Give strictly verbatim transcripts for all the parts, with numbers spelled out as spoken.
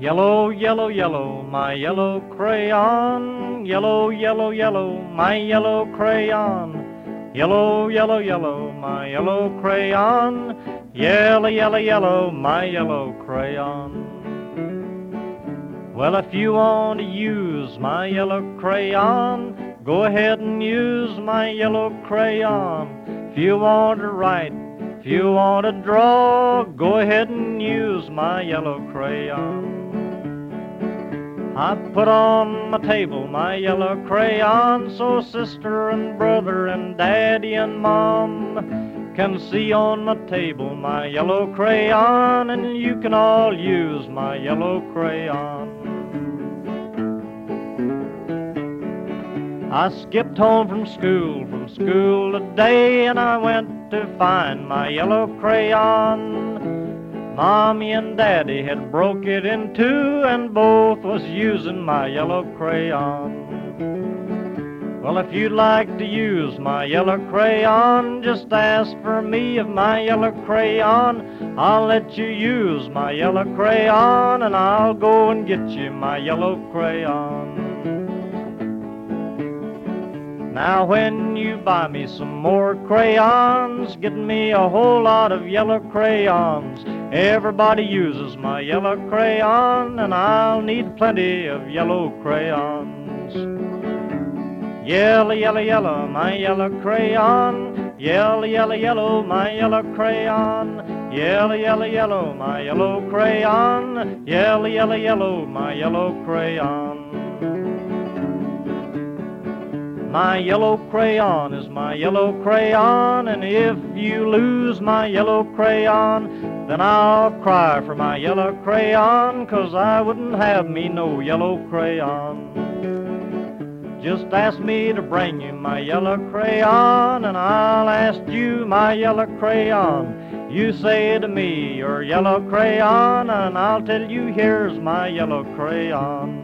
Yellow, yellow, yellow, my yellow crayon. Yellow, yellow, yellow, my yellow crayon. Yellow, yellow, yellow, my yellow crayon. Yellow, yellow, yellow, my yellow crayon. Well, if you want to use my yellow crayon, go ahead and use my yellow crayon. If you want to write, if you want to draw, go ahead and use my yellow crayon. I put on my table my yellow crayon so sister and brother and daddy and mom can see on my table my yellow crayon, and you can all use my yellow crayon. I skipped home from school, from school today, and I went to find my yellow crayon. Mommy and Daddy had broke it in two, and both was using my yellow crayon. Well, if you'd like to use my yellow crayon, just ask for me of my yellow crayon. I'll let you use my yellow crayon, and I'll go and get you my yellow crayon. Now when you buy me some more crayons, get me a whole lot of yellow crayons. Everybody uses my yellow crayon, and I'll need plenty of yellow crayons. Yellow, yellow, yellow, my yellow crayon. Yellow, yellow, yellow, my yellow crayon. Yellow, yellow, yellow, my yellow crayon. Yellow, yellow, yellow, my yellow crayon. My yellow crayon is my yellow crayon, and if you lose my yellow crayon, then I'll cry for my yellow crayon, 'cause I wouldn't have me no yellow crayon. Just ask me to bring you my yellow crayon, and I'll ask you my yellow crayon. You say to me your yellow crayon, and I'll tell you here's my yellow crayon.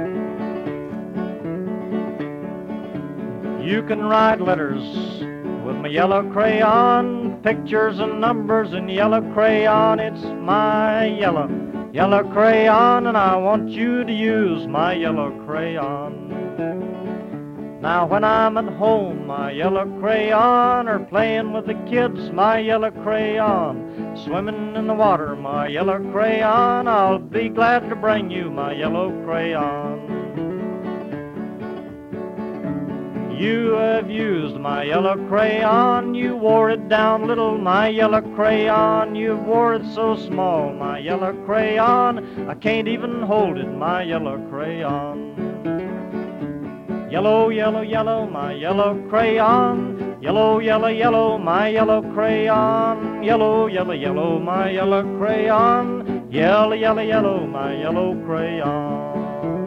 You can write letters with my yellow crayon, pictures and numbers in yellow crayon. It's my yellow, yellow crayon, and I want you to use my yellow crayon. Now when I'm at home, my yellow crayon, or playing with the kids, my yellow crayon, swimming in the water, my yellow crayon, I'll be glad to bring you my yellow crayon. You have used my yellow crayon, you wore it down little, my yellow crayon. You wore it so small, my yellow crayon, I can't even hold it, my yellow crayon. Yellow, yellow, yellow, my yellow crayon. Yellow, yellow, yellow, my yellow crayon. Yellow, yellow, yellow, my yellow crayon. Yellow, yellow, yellow, my yellow crayon.